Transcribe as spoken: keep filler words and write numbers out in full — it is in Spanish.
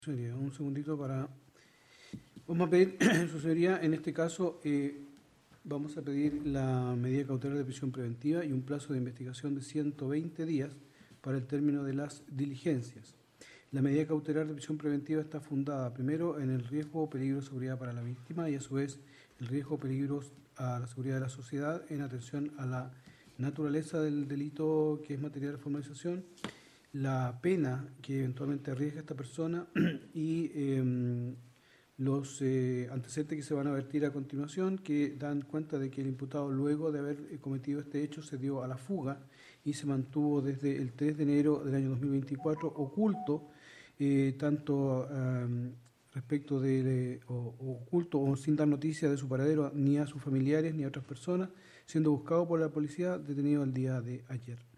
Sería un segundito para... Vamos a pedir, su señoría, en este caso, eh, vamos a pedir la medida cautelar de prisión preventiva y un plazo de investigación de ciento veinte días para el término de las diligencias. La medida cautelar de prisión preventiva está fundada, primero, en el riesgo o peligro de seguridad para la víctima y, a su vez, el riesgo o peligro a la seguridad de la sociedad en atención a la naturaleza del delito que es materia de formalización, la pena que eventualmente arriesga esta persona y eh, los eh, antecedentes que se van a vertir a continuación, que dan cuenta de que el imputado, luego de haber cometido este hecho, se dio a la fuga y se mantuvo desde el tres de enero del año dos mil veinticuatro oculto, eh, tanto eh, respecto de eh, o, o oculto o sin dar noticia de su paradero ni a sus familiares ni a otras personas, siendo buscado por la policía, detenido el día de ayer.